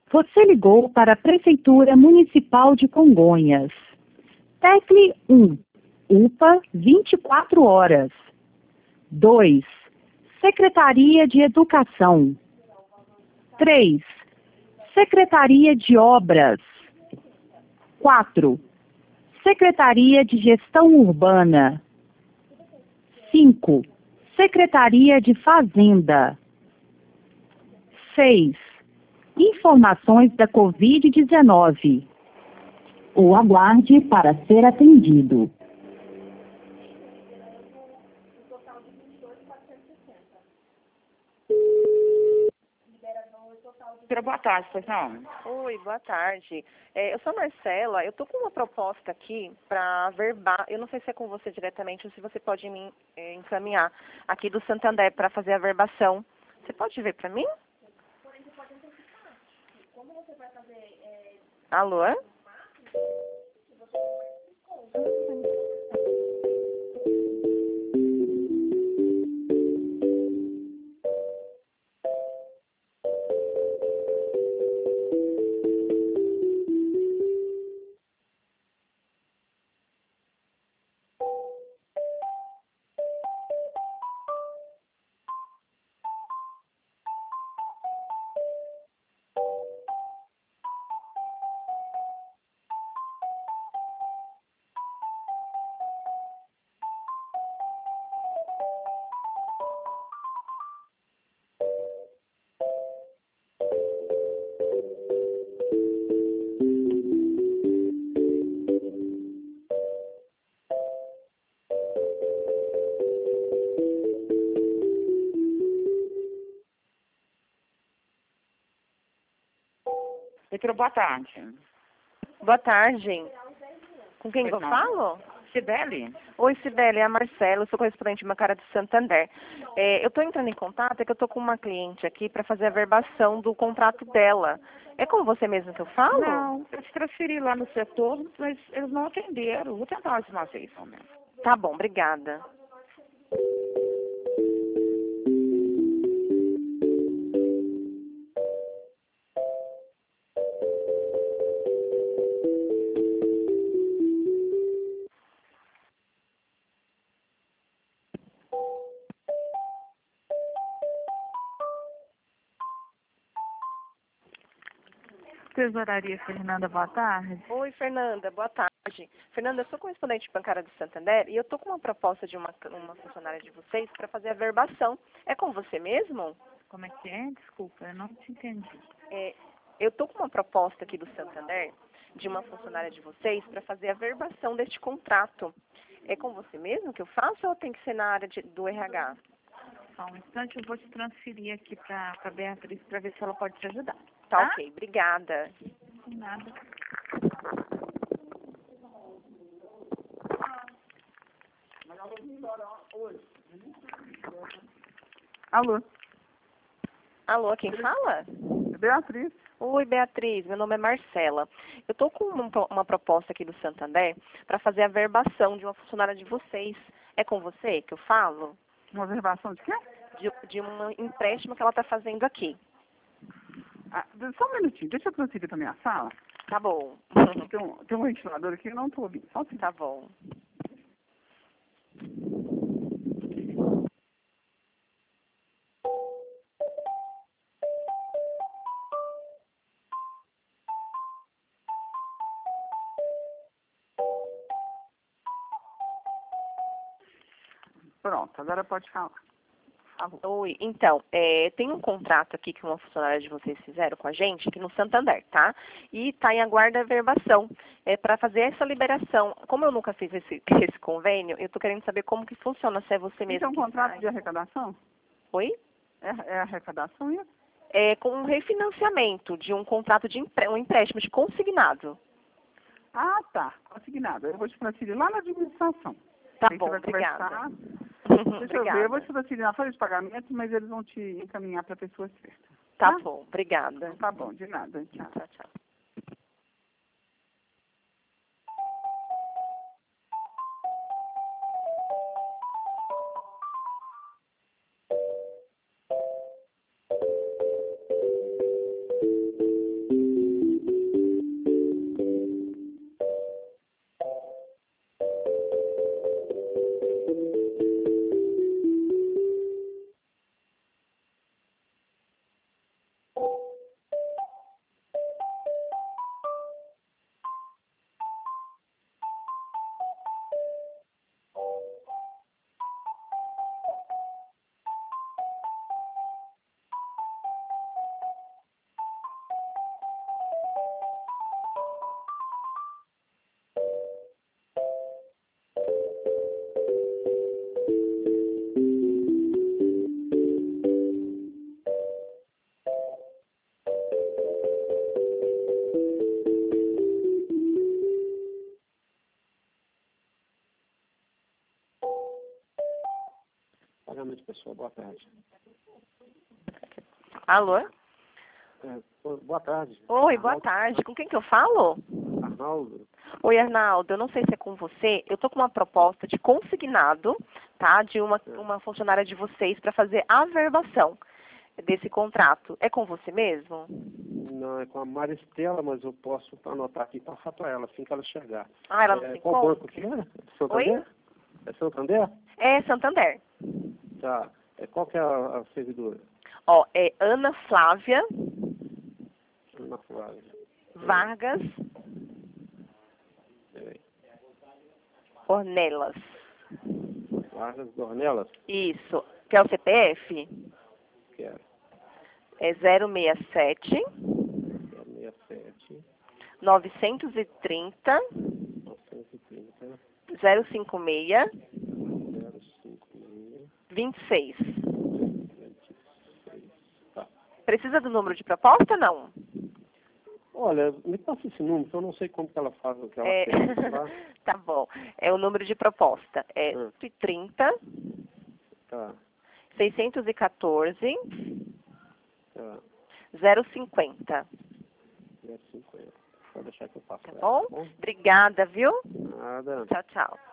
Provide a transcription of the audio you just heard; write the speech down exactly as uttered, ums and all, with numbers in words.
Você ligou para a Prefeitura Municipal de Congonhas. Tecle um, U P A vinte e quatro horas. dois, Secretaria de Educação. três, Secretaria de Obras. quatro, Secretaria de Gestão Urbana. cinco, Secretaria de Fazenda. seis, Informações da covid dezenove. Ou aguarde para ser atendido. Boa tarde, pois não? Oi, boa tarde. É, eu sou a Marcela, eu tô com uma proposta aqui para verbar, eu não sei se é com você diretamente ou se você pode me é, encaminhar aqui do Santander para fazer a verbação. Você pode ver para mim? Alô? Doutora, boa tarde. Boa tarde. Com quem Pois que eu não. falo? Sibeli? Oi, Sibeli, é a Marcela, eu sou correspondente de uma cara do Santander. É, eu estou entrando em contato, é que eu estou com uma cliente aqui para fazer a verbação do contrato dela. É com você mesmo que eu falo? Não, eu te transferi lá no setor, mas eles não atenderam. Vou tentar mais uma vez, ao menos. Tá bom, obrigada. Tesouraria Fernanda, boa tarde. Oi, Fernanda, boa tarde. Fernanda, eu sou correspondente bancária do Santander e eu estou com uma proposta de uma, uma funcionária de vocês para fazer a verbação. É com você mesmo? Como é que é? Desculpa, eu não te entendi. É, eu estou com uma proposta aqui do Santander de uma funcionária de vocês para fazer a verbação deste contrato. É com você mesmo que eu faço ou tem que ser na área de, do R H? Só um instante, eu vou te transferir aqui para a Beatriz para ver se ela pode te ajudar. Tá, Tá? ok, obrigada. De nada. Alô, Alô, quem fala? é Beatriz. Oi, Beatriz, meu nome é Marcela. Eu estou com uma, uma proposta aqui do Santander para fazer a verbação de uma funcionária de vocês. É com você que eu falo? Uma reservação de quê? De, de um empréstimo que ela está fazendo aqui. Ah, só um minutinho, deixa eu transferir para minha sala. Tá bom. Tem um, tem um ventilador aqui, eu não estou ouvindo. Só um minuto. Tá bom. Pronto, agora pode falar. Por favor. Oi, então, é, tem um contrato aqui que uma funcionária de vocês fizeram com a gente, aqui no Santander, tá? E está em aguarda verbação, é, para fazer essa liberação. Como eu nunca fiz esse, esse convênio, eu estou querendo saber como que funciona, se é você Isso mesmo é um que contrato faz. de arrecadação? Oi? É, é arrecadação isso? É com um refinanciamento de um contrato de empre... um empréstimo de consignado. Ah, tá. Consignado. Eu vou te transferir lá na administração. Tá Aí bom, você vai obrigada. conversar. Deixa eu ver, eu vou Obrigada. te transferir na folha de pagamento, mas eles vão te encaminhar para a pessoa certa. Tá tá? bom, obrigada. Tá bom, de nada. Tchau. Tchau, tchau. pessoa. Boa tarde. Alô? É, boa tarde. Oi, boa Arnaldo. tarde. Com quem que eu falo? Arnaldo. Oi, Arnaldo. Eu não sei se é com você. Eu tô com uma proposta de consignado, tá? De uma, uma funcionária de vocês para fazer a averbação desse contrato. É com você mesmo? Não, é com a Maristela, mas eu posso anotar aqui e passar para ela assim que ela chegar. Ah, ela não É, se qual encontra? banco que é? Santander? Oi? É Santander? É Santander. Tá. É, qual que é a, a servidora? Ó, é Ana Flávia Ana Flávia. Vargas Peraí. Ornelas. Vargas Dornelas? Isso. Quer o C P F? Quero. É zero seis sete, zero seis sete, novecentos e trinta, novecentos e trinta, zero cinco seis, zero cinco seis, vinte e seis. vinte e seis. Tá. Precisa do número de proposta, não? Olha, me passa esse número, que eu não sei como que ela faz o que ela É... quer. Tá? Tá bom. É o número de proposta. É Ah. cento e trinta, Tá. seiscentos e quatorze, Tá. zero cinquenta. zero cinquenta. Pode deixar que eu faço. Tá ela, bom? tá bom? Obrigada, viu? Nada. Tchau, tchau.